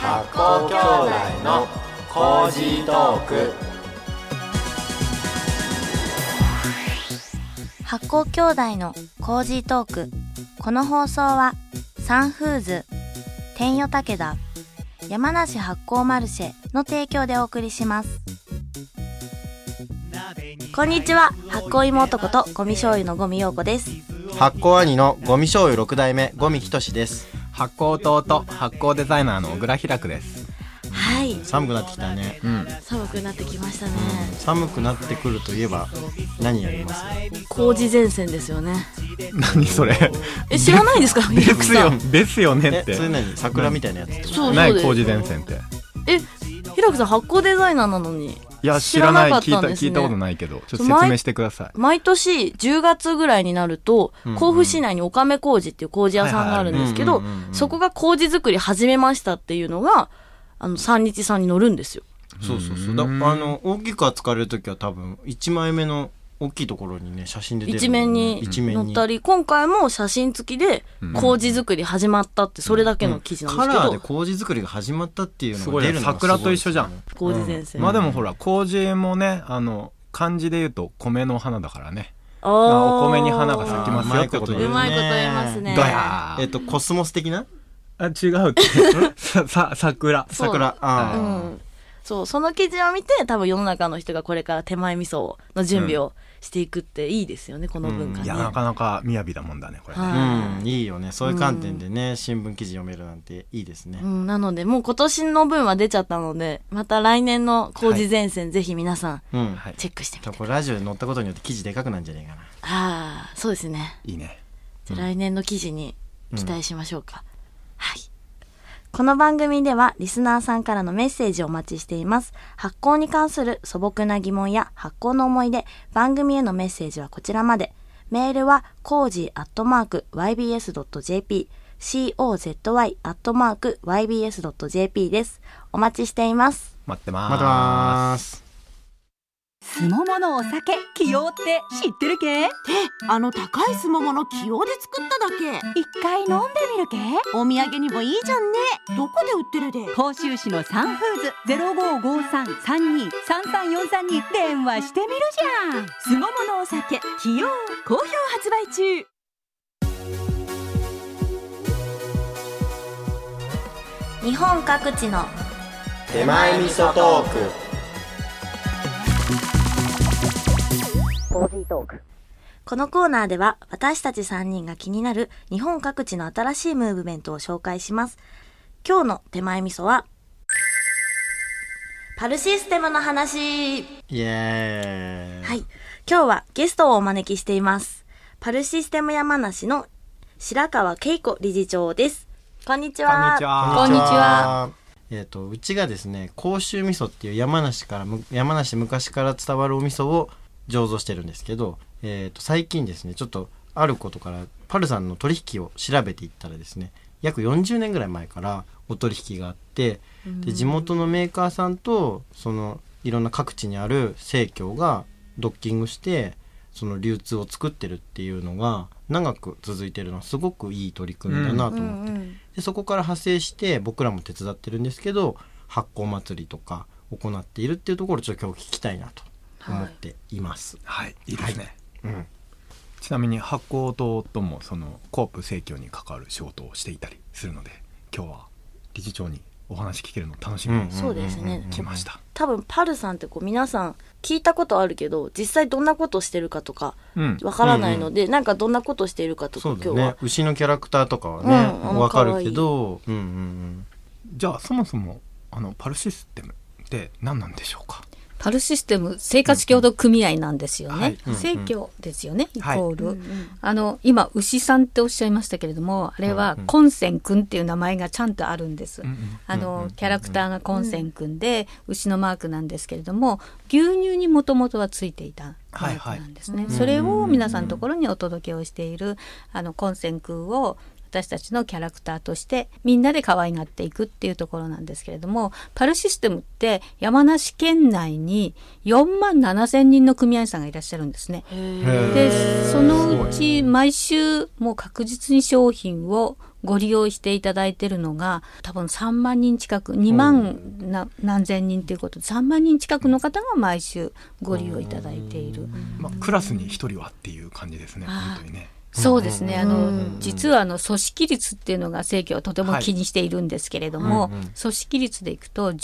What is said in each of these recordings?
発酵兄弟のコージートーク。 発酵兄弟のコージートーク。この放送はサンフーズ、天代武田、山梨発酵マルシェの提供でお送りします。こんにちは、発酵妹ことゴミ醤油の五味陽子です。 発酵兄のゴミ醤油6代目五味仁です。 発酵弟、発酵デザイナーの小倉開です。 はい、 寒くなってきたね。 寒くなってきましたね。 寒くなってくるといえば何やります？ 麹前線ですよね。 何それ？ 知らないですか？ ですよねって。 それ何？桜みたいなやつってこと？ そうない麹前線って。 平久さん発酵デザイナーなのに。 いや知らない、聞いたことないけど、ちょっと説明してください。 毎年10月ぐらいになると、甲府市内におかめ麹っていう麹屋さんがあるんですけど、そこが麹作り始めましたっていうのが三日さんに載るんですよ。 そう大きく扱われるときは多分1枚目の大きいところにね、写真で出る、ね、 一面に載ったり、今回も写真付きで麹作り始まったってそれだけの記事なんですけど、 カラーで麹作りが始まったっていうのが出るのがすごい、 桜と一緒じゃん。 麹先生、 まあでもほら麹もね、漢字で言うと米の花だからね。お米に花が咲きますよってことで。 うまいこと言いますね。 どやー。コスモス的な？ 違うって桜。 そう、その記事を見て多分世の中の人がこれから手前味噌の準備をしていくっていいですよね、この文化ね。 いやなかなか雅だもんだねこれね。いいよね、そういう観点でね、新聞記事読めるなんていいですね。 なのでもう今年の分は出ちゃったので、また来年の麹前線、ぜひ皆さんチェックしてみてください。 これラジオで載ったことによって記事でかくなんじゃないかな。 そうですね。 いいね。 じゃあ来年の記事に期待しましょうか。はい。この番組ではリスナーさんからのメッセージをお待ちしています。発酵に関する素朴な疑問や発酵の思い出、番組へのメッセージはこちらまで。メールはcozy@ybs.jp、cozy@ybs.jp です。お待ちしています。 待ってます。 すもものお酒起用って知ってるけ？ 高いすももの起用で作っただけ。 一回飲んでみるけ？ お土産にもいいじゃんね。どこで売ってるで？ 甲州市のサンフーズ 0553-323343 に電話してみるじゃん。すもものお酒起用好評発売中。 日本各地の手前味噌トーク。 このコーナーでは私たち3人が気になる日本各地の新しいムーブメントを紹介します。今日の手前味噌はパルシステムの話。 イエーイ。 はい、今日はゲストをお招きしています。パルシステム山梨の白川恵子理事長です。こんにちは。 こんにちは。 うちがですね、甲州味噌っていう山梨昔から伝わるお味噌を醸造してるんですけど、最近ですね、ちょっとあることからパルさんの取引を調べていったらですね、約40年ぐらい前からお取引があって、で地元のメーカーさんとそのいろんな各地にある生協がドッキングしてその流通を作ってるっていうのが長く続いてるのはすごくいい取り組みだなと思って、でそこから派生して僕らも手伝ってるんですけど、発酵祭りとか行っているっていうところをちょっと今日聞きたいなと思っています。 はい、いいですね。ちなみに発酵ともそのコープ生協に関わる仕事をしていたりするので、今日は理事長にお話聞けるの楽しみにそうですね。 来ました。 多分パルさんって皆さん聞いたことあるけど、実際どんなことしてるかとかわからないので、なんかどんなことしているかとか、 そうだね、 今日は牛のキャラクターとかはね、わかるけど、 じゃあそもそもパルシステムって何なんでしょうか？ パルシステム生活協同組合なんですよね。生協ですよね、イコール。今牛さんっておっしゃいましたけれども、あれはコンセン君っていう名前がちゃんとあるんです。キャラクターがコンセン君で、牛のマークなんですけれども、牛乳にもともとはついていたマークなんですね。それを皆さんのところにお届けをしているコンセン君を私たちのキャラクターとしてみんなで可愛がっていくっていうところなんですけれども、パルシステムって山梨県内に47,000人の組合員さんがいらっしゃるんですね。でそのうち毎週もう確実に商品をご利用していただいているのが多分3万人近く、2万何千人ということで3万人近くの方が毎週ご利用いただいている。 クラスに1人はっていう感じですね、本当にね。 そうですね。実は組織率っていうのが生協はとても気にしているんですけれども、組織率でいくと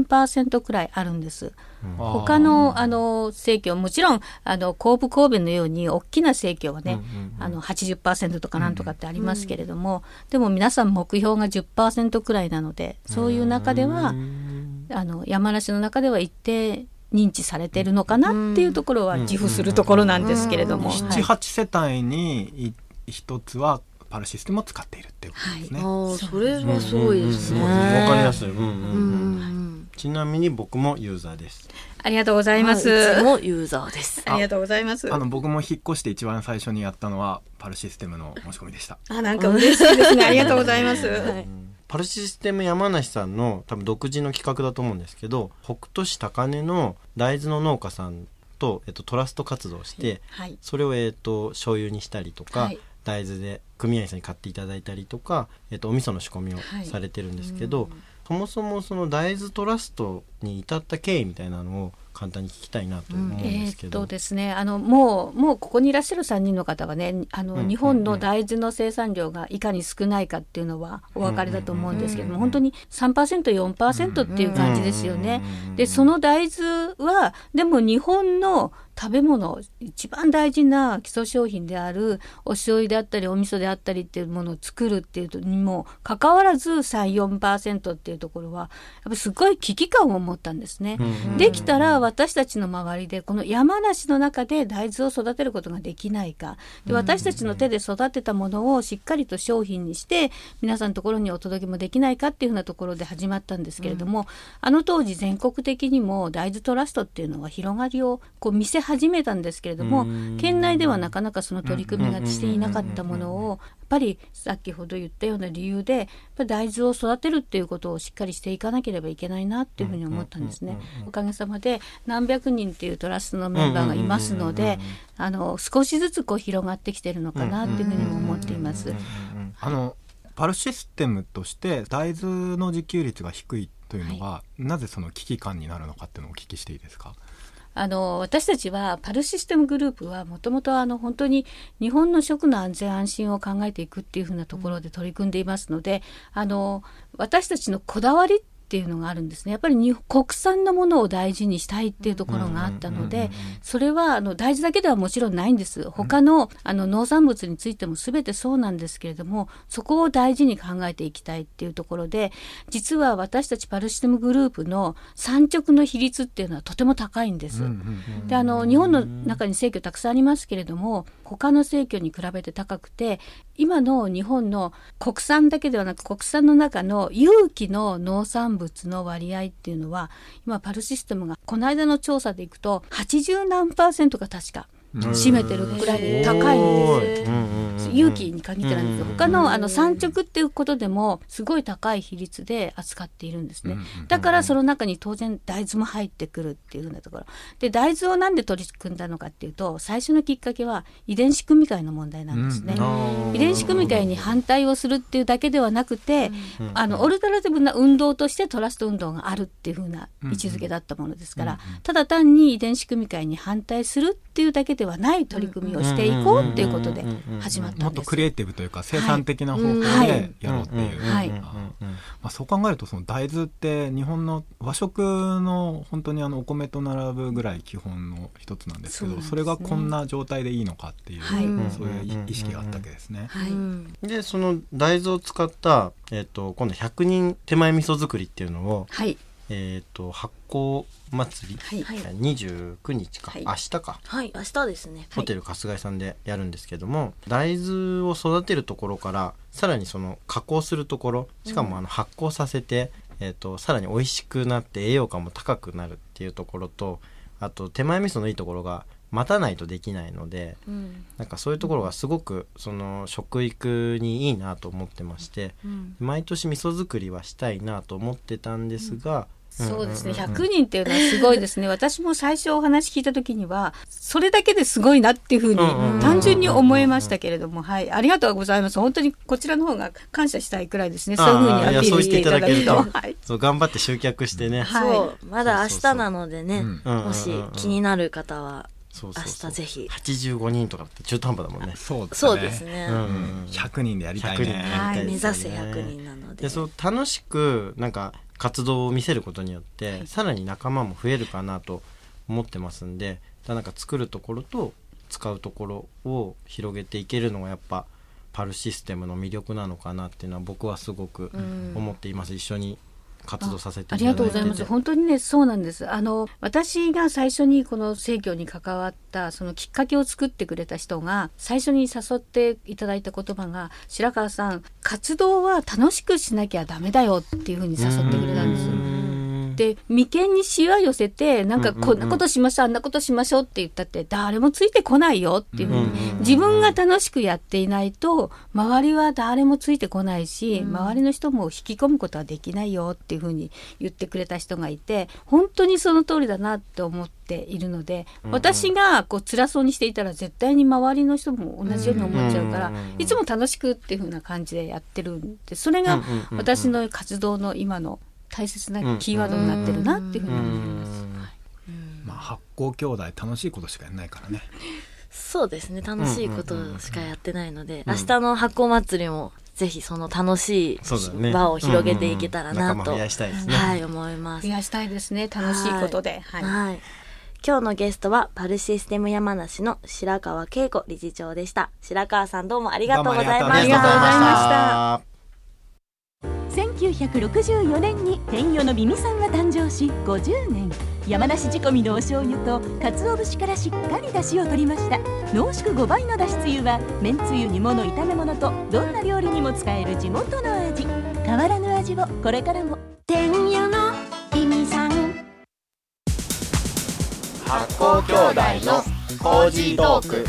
13% くらいあるんです。他の生協、もちろん神戸のように大きな生協はね、80% とかなんとかってありますけれども、でも皆さん目標が 10% くらいなので、そういう中では山梨の中では一定認知されているのかなっていうところは自負するところなんですけれども、 7、8世帯に一つはパルシステムを使っているっていうことですね。 それはすごいですね。 わかりやすい。ちなみに僕もユーザーです。 ありがとうございます。 うちもユーザーです。 ありがとうございます。 僕も引っ越して一番最初にやったのはパルシステムの申し込みでした。 なんか嬉しいですね。ありがとうございます。 パルシステム山梨さんの多分独自の企画だと思うんですけど、北杜市高根の大豆の農家さんと、トラスト活動をして、それを、醤油にしたりとか、大豆で組合さんに買っていただいたりとか、お味噌の仕込みをされてるんですけど、そもそもその大豆トラストに至った経緯みたいなのを簡単に聞きたいなと思うんですけど。 ですね、もうここにいらっしゃる3人の方はね、日本の大豆の生産量がいかに少ないかっていうのはお分かりだと思うんですけども、本当に 3%、4% っていう感じですよね。でその大豆はでも日本の食べ物、一番大事な基礎商品であるお醤油であったりお味噌であったりっていうものを作るっていうにもかかわらず 3、4% っていうところはやっぱりすごい危機感を持ったんですね。できたら私たちの周りでこの山梨の中で大豆を育てることができないか、で私たちの手で育てたものをしっかりと商品にして皆さんのところにお届けもできないかっていうふうなところで始まったんですけれども、当時全国的にも大豆トラストっていうのは広がりをこう見せ始めたんですけれども、県内ではなかなかその取り組みがしていなかったものをやっぱり先ほど言ったような理由でやっぱり大豆を育てるっていうことをしっかりしていかなければいけないなっていうふうに思ったんですね。おかげさまで何百人っていうトラストのメンバーがいますので、少しずつこう広がってきてるのかなっていうふうにも思っています。 パルシステムとして大豆の自給率が低いというのは、なぜその危機感になるのかっていうのをお聞きしていいですか。 私たちはパルシステムグループはもともと本当に日本の食の安全安心を考えていくっていうふうなところで取り組んでいますので、私たちのこだわりっていうのがあるんですね。やっぱり国産のものを大事にしたいっていうところがあったので、それは大豆だけではもちろんないんです。他の農産物についても全てそうなんですけれども、そこを大事に考えていきたいっていうところで、実は私たちパルシステムグループの産直の比率っていうのはとても高いんです。で日本の中に生協たくさんありますけれども、他の生協に比べて高くて、今の日本の国産だけではなく国産の中の有機の農産物の割合っていうのは今パルシステムがこの間の調査でいくと80何%が確か占めてるくらい高いんです。有機に限ってなんですけど、他の産直っていうことでもすごい高い比率で扱っているんですね。だからその中に当然大豆も入ってくるっていうふうなところで、大豆をなんで取り組んだのかっていうと、最初のきっかけは遺伝子組み換えの問題なんですね。遺伝子組み換えに反対をするっていうだけではなくて、オルタナティブな運動としてトラスト運動があるっていうふうな位置づけだったものですから、ただ単に遺伝子組み換えに反対するっていうだけではない取り組みをしていこうっていうことで始まったんです。 もっとクリエイティブというか生産的な方法でやろうっていう。そう考えるとその大豆って日本の和食の本当にお米と並ぶぐらい基本の一つなんですけど、それがこんな状態でいいのかっていう、そういう意識があったわけですね。 でその大豆を使った、今度100人手前味噌作りっていうのを、発酵祭り、29日か、明日か、 明日ですね。 ホテル春日井さんでやるんですけども、大豆を育てるところからさらにその加工するところ、しかも発酵させて、さらに美味しくなって栄養価も高くなるっていうところと、あと手前味噌のいいところが待たないとできないので、なんかそういうところがすごくその食育にいいなと思ってまして、毎年味噌作りはしたいなと思ってたんですが、 そうですね、100人っていうのはすごいですね。私も最初お話聞いた時にはそれだけですごいなっていうふうに単純に思いましたけれども、はい、ありがとうございます。本当にこちらの方が感謝したいくらいですね。そういうふうにアピールしていただくと、はい、 そう頑張って集客してね、 そうまだ明日なのでね、もし気になる方は明日ぜひ。 85人とかって中途半端だもんね。 そうですね、 100人でやりたいね。 目指せ100人なので、 そう楽しくなんか活動を見せることによって、さらに仲間も増えるかなと思ってますんで、なんか作るところと使うところを広げていけるのがやっぱパルシステムの魅力なのかなっていうのは僕はすごく思っています。一緒に活動させていただいてて。 ありがとうございます。本当にね、そうなんです。私が最初にこの生協に関わったそのきっかけを作ってくれた人が最初に誘っていただいた言葉が、白川さん活動は楽しくしなきゃダメだよっていうふうに誘ってくれたんです。で、眉間にしわ寄せてなんかこんなことしましょう、あんなことしましょうって言ったって誰もついてこないよっていうふうに、自分が楽しくやっていないと周りは誰もついてこないし、周りの人も引き込むことはできないよっていうふうに言ってくれた人がいて、本当にその通りだなって思っているので、私がこう辛そうにしていたら絶対に周りの人も同じように思っちゃうから、いつも楽しくっていうふうな感じでやってるんで、それが私の活動の今の大切なキーワードになってるなっていうふうに思います。 発酵兄弟楽しいことしかやらないからね。 そうですね、楽しいことしかやってないので、明日の発酵祭りもぜひその楽しい場を広げていけたらなと、 増やしたいですね。 はい、思います。 増やしたいですね、楽しいことで。はいはい、今日のゲストはパルシステム山梨の白川恵子理事長でした。白川さん、どうもありがとうございました。 ありがとうございました。 1964年に天与の耳さんが誕生し50年、山梨仕込みのお醤油と鰹節からしっかり出汁を取りました。濃縮5倍のだしつゆはめんつゆ、煮物、炒め物とどんな料理にも使える地元の味。変わらぬ味をこれからも。 天与の耳さん。 発酵兄弟のコージートーク。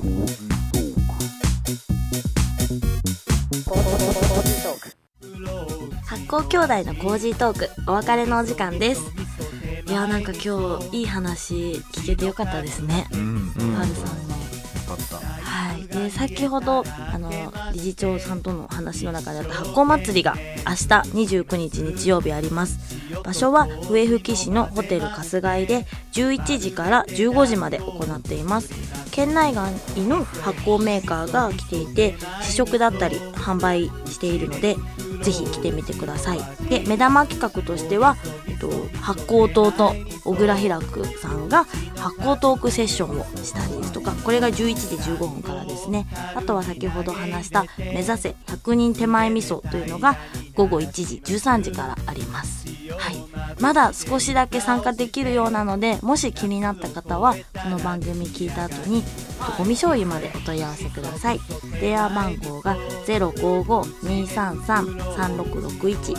発酵兄弟のコージートーク、お別れのお時間です。いや、なんか今日いい話聞けてよかったですね、パルさんの。はい、で先ほど理事長さんとの話の中であった発酵祭りが明日29日日曜日あります。場所は笛吹市のホテル春日井で11時から15時まで行っています。県内外の発酵メーカーが来ていて、試食だったり販売しているのでぜひ来てみてください。で、目玉企画としては、発酵党と小倉ひらくさんが発酵トークセッションをしたりですとか、これが11時15分からですね。あとは先ほど話した目指せ100人手前味噌というのが午後1時13時からあります。はい、まだ少しだけ参加できるようなので、もし気になった方はこの番組聞いた後にゴミ醤油までお問い合わせください。電話番号が 055-233-3661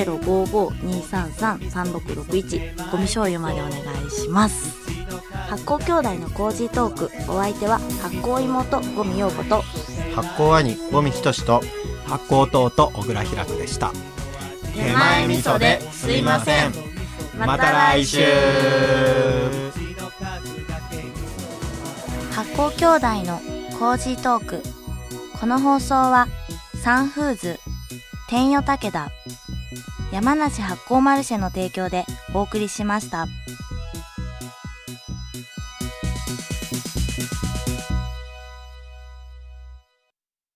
055-233-3661 ゴミ醤油までお願いします。発酵兄弟のコージートーク、お相手は発酵妹五味陽子と発酵兄五味仁と発酵弟小倉ひらくでした。 手前味噌ですいません。また来週。 発酵兄弟のコージートーク。この放送はサンフーズ、天与武田、山梨発酵マルシェの提供でお送りしました。